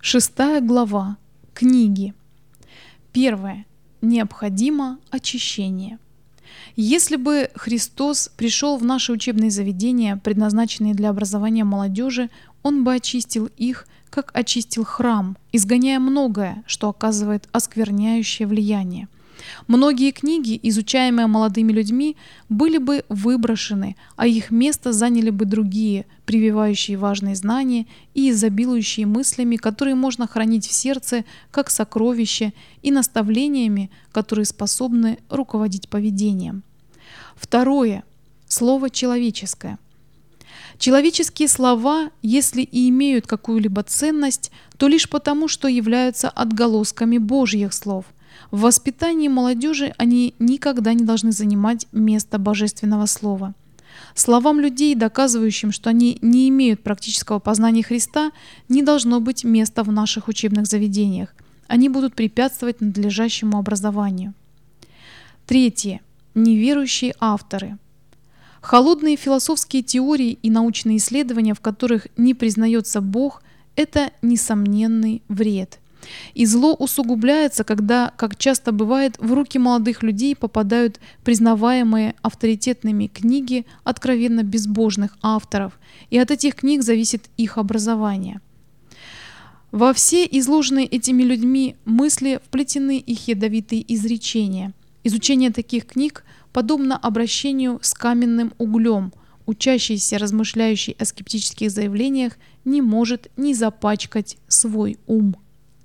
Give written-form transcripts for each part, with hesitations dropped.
6 глава. Книги. 1. Необходимо очищение. Если бы Христос пришел в наши учебные заведения, предназначенные для образования молодежи, Он бы очистил их, как очистил храм, изгоняя многое, что оказывает оскверняющее влияние. Многие книги, изучаемые молодыми людьми, были бы выброшены, а их место заняли бы другие, прививающие важные знания и изобилующие мыслями, которые можно хранить в сердце как сокровище, и наставлениями, которые способны руководить поведением. 2. Слово человеческое. Человеческие слова, если и имеют какую-либо ценность, то лишь потому, что являются отголосками Божьих слов. В воспитании молодежи они никогда не должны занимать место Божественного Слова. Словам людей, доказывающим, что они не имеют практического познания Христа, не должно быть места в наших учебных заведениях. Они будут препятствовать надлежащему образованию. 3. Неверующие авторы. Холодные философские теории и научные исследования, в которых не признается Бог, это несомненный вред. И зло усугубляется, когда, как часто бывает, в руки молодых людей попадают признаваемые авторитетными книги откровенно безбожных авторов, и от этих книг зависит их образование. Во все изложенные этими людьми мысли вплетены их ядовитые изречения. Изучение таких книг подобно обращению с каменным углем. Учащийся, размышляющий о скептических заявлениях, не может не запачкать свой ум.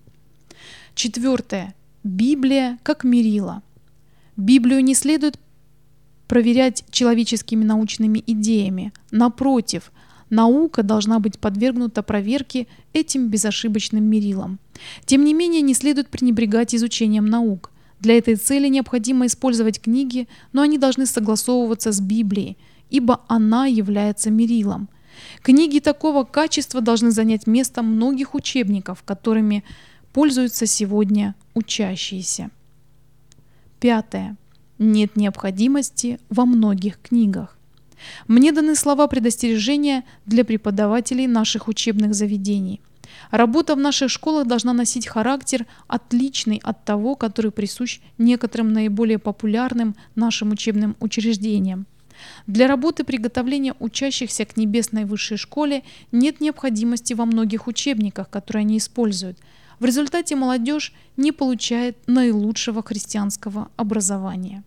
4. Библия как мерило. Библию не следует проверять человеческими научными идеями. Напротив, наука должна быть подвергнута проверке этим безошибочным мерилом. Тем не менее, не следует пренебрегать изучением наук. Для этой цели необходимо использовать книги, но они должны согласовываться с Библией, ибо она является мерилом. Книги такого качества должны занять место многих учебников, которыми пользуются сегодня учащиеся. 5. Нет необходимости во многих книгах. Мне даны слова предостережения для преподавателей наших учебных заведений. Работа в наших школах должна носить характер, отличный от того, который присущ некоторым наиболее популярным нашим учебным учреждениям. Для работы приготовления учащихся к небесной высшей школе нет необходимости во многих учебниках, которые они используют. В результате молодежь не получает наилучшего христианского образования.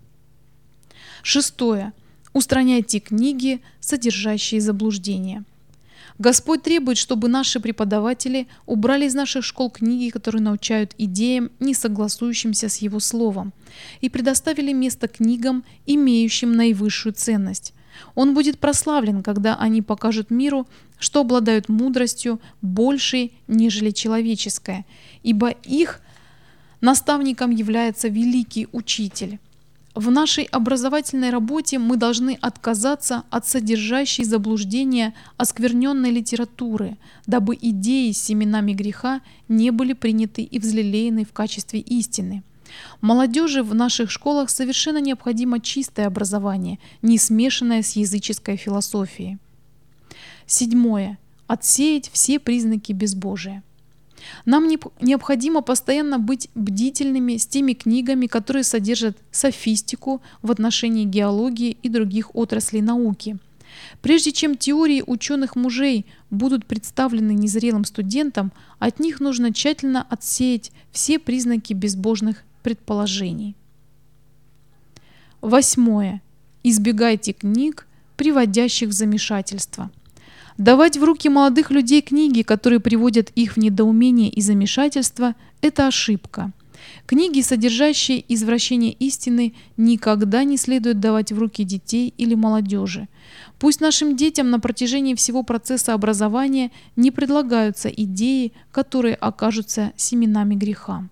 6. Устраняйте книги, содержащие заблуждения. Господь требует, чтобы наши преподаватели убрали из наших школ книги, которые научают идеям, не согласующимся с Его Словом, и предоставили место книгам, имеющим наивысшую ценность. Он будет прославлен, когда они покажут миру, что обладают мудростью большей, нежели человеческая, ибо их наставником является великий учитель. В нашей образовательной работе мы должны отказаться от содержащей заблуждения оскверненной литературы, дабы идеи с семенами греха не были приняты и взлелеены в качестве истины. Молодежи в наших школах совершенно необходимо чистое образование, не смешанное с языческой философией. 7. Отсеять все признаки безбожия. Нам необходимо постоянно быть бдительными с теми книгами, которые содержат софистику в отношении геологии и других отраслей науки. Прежде чем теории ученых мужей будут представлены незрелым студентам, от них нужно тщательно отсеять все признаки безбожных предположений. 8. Избегайте книг, приводящих в замешательство. Давать в руки молодых людей книги, которые приводят их в недоумение и замешательство, это ошибка. Книги, содержащие извращение истины, никогда не следует давать в руки детей или молодежи. Пусть нашим детям на протяжении всего процесса образования не предлагаются идеи, которые окажутся семенами греха.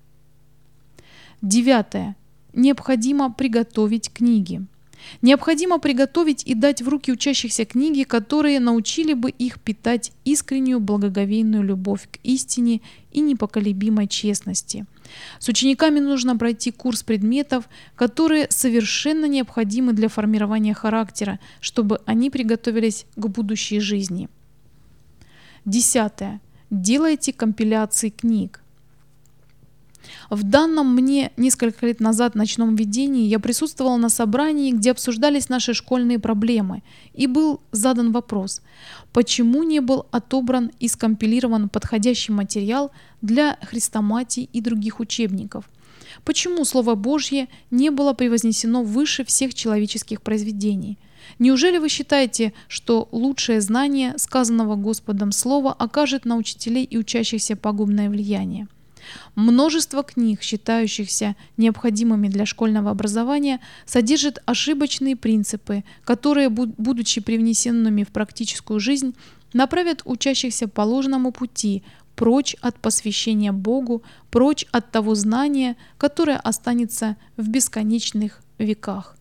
9. Необходимо приготовить книги. Необходимо приготовить и дать в руки учащихся книги, которые научили бы их питать искреннюю благоговейную любовь к истине и непоколебимой честности. С учениками нужно пройти курс предметов, которые совершенно необходимы для формирования характера, чтобы они приготовились к будущей жизни. 10. делайте компиляции книг. В данном мне несколько лет назад ночном видении я присутствовала на собрании, где обсуждались наши школьные проблемы, и был задан вопрос, почему не был отобран и скомпилирован подходящий материал для хрестоматий и других учебников. Почему Слово Божье не было превознесено выше всех человеческих произведений? Неужели вы считаете, что лучшее знание сказанного Господом Слова окажет на учителей и учащихся пагубное влияние? Множество книг, считающихся необходимыми для школьного образования, содержат ошибочные принципы, которые, будучи привнесенными в практическую жизнь, направят учащихся по ложному пути, прочь от посвящения Богу, прочь от того знания, которое останется в бесконечных веках.